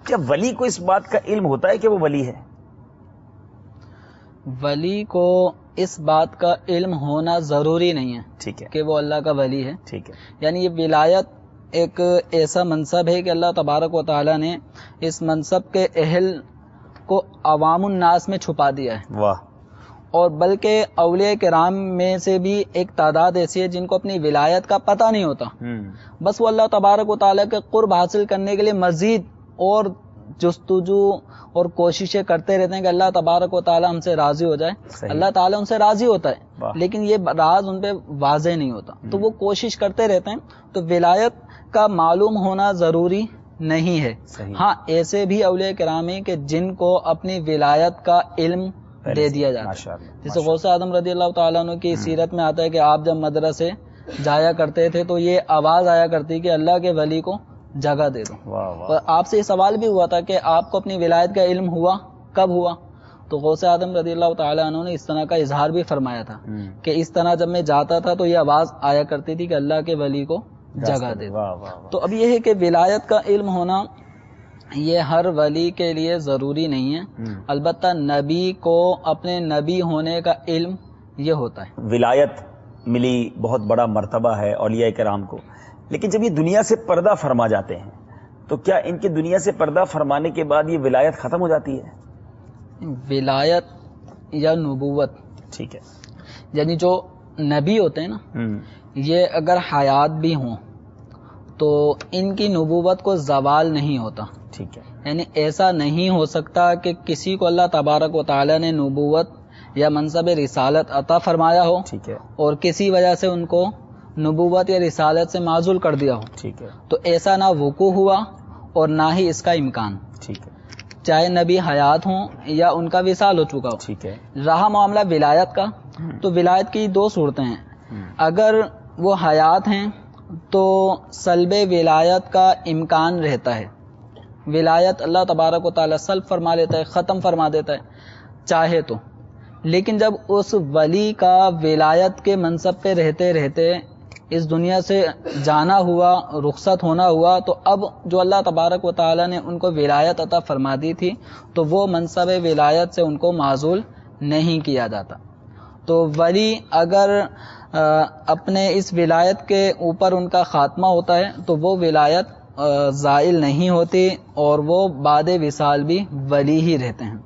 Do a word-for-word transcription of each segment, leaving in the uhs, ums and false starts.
کیا ولی کو اس بات کا علم ہوتا ہے کہ وہ ولی ہے؟ ولی کو اس بات کا علم ہونا ضروری نہیں ہے، ٹھیک ہے، کہ وہ اللہ کا ولی ہے. ٹھیک ہے. یعنی یہ ولایت ایک ایسا منصب ہے کہ اللہ تبارک و تعالی نے اس منصب کے اہل کو عوام الناس میں چھپا دیا ہے. واہ. اور بلکہ اولیاء کرام میں سے بھی ایک تعداد ایسی ہے جن کو اپنی ولایت کا پتہ نہیں ہوتا، بس وہ اللہ تبارک و تعالی کے قرب حاصل کرنے کے لیے مزید اور جستجو اور کوششیں کرتے رہتے ہیں کہ اللہ تبارک و تعالی ہم سے راضی ہو جائے. صحیح. اللہ تعالی ان سے راضی ہوتا ہے، واہ. لیکن یہ راز ان پہ واضح نہیں ہوتا، تو وہ کوشش کرتے رہتے ہیں. تو ولایت کا معلوم ہونا ضروری نہیں ہے. صحیح. ہاں ایسے بھی اولیاء کرام ہیں کہ جن کو اپنی ولایت کا علم دے دیا جاتا ہے. جیسے غوث اعظم رضی اللہ تعالیٰ عنہ کی سیرت میں آتا ہے کہ آپ جب مدرسے جایا کرتے تھے تو یہ آواز آیا کرتی کہ اللہ کے ولی کو جگہ دے دو. اور آپ سے یہ سوال بھی ہوا تھا کہ آپ کو اپنی ولایت کا علم ہوا کب ہوا؟ تو غوث اعظم رضی اللہ تعالیٰ عنہ نے اس طرح کا اظہار بھی فرمایا تھا کہ اس طرح جب میں جاتا تھا تو یہ آواز آیا کرتی تھی کہ اللہ کے ولی کو جگہ دے دو. تو اب یہ ہے کہ ولایت کا علم ہونا یہ ہر ولی کے لیے ضروری نہیں ہے، البتہ نبی کو اپنے نبی ہونے کا علم یہ ہوتا ہے. ولایت ملی، بہت بڑا مرتبہ ہے اولیاء کرام کو، لیکن جب یہ دنیا سے پردہ فرما جاتے ہیں تو کیا ان کے دنیا سے پردہ فرمانے کے بعد یہ ولایت ختم ہو جاتی ہے؟ ولایت یا نبوت، ٹھیک ہے، یعنی جو نبی ہوتے ہیں نا، یہ اگر حیات بھی ہوں تو ان کی نبوت کو زوال نہیں ہوتا. ٹھیک ہے. یعنی ایسا نہیں ہو سکتا کہ کسی کو اللہ تبارک و تعالی نے نبوت یا منصب رسالت عطا فرمایا ہو، ٹھیک ہے، اور کسی وجہ سے ان کو نبوت یا رسالت سے معزول کر دیا ہو. ٹھیک ہے. تو ایسا نہ وقوع ہوا اور نہ ہی اس کا امکان. ٹھیک ہے. چاہے نبی حیات ہوں یا ان کا وصال ہو چکا ہو. ٹھیک ہے. رہا معاملہ ولایت کا، تو ولایت کی دو صورتیں ہیں. اگر وہ حیات ہیں تو سلب ولایت کا امکان رہتا ہے. ولایت اللہ تبارک و تعالی سلب فرما لیتا ہے، ختم فرما دیتا ہے چاہے تو. لیکن جب اس ولی کا ولایت کے منصب پہ رہتے رہتے اس دنیا سے جانا ہوا، رخصت ہونا ہوا، تو اب جو اللہ تبارک و تعالی نے ان کو ولایت عطا فرما دی تھی تو وہ منصب ولایت سے ان کو معزول نہیں کیا جاتا. تو ولی اگر اپنے اس ولایت کے اوپر ان کا خاتمہ ہوتا ہے تو وہ ولایت زائل نہیں ہوتی اور وہ بعد وصال بھی ولی ہی رہتے ہیں.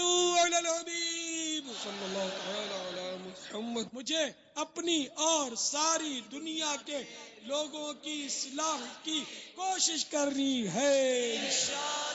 مجھے اپنی اور ساری دنیا کے لوگوں کی اصلاح کی کوشش کرنی ہے.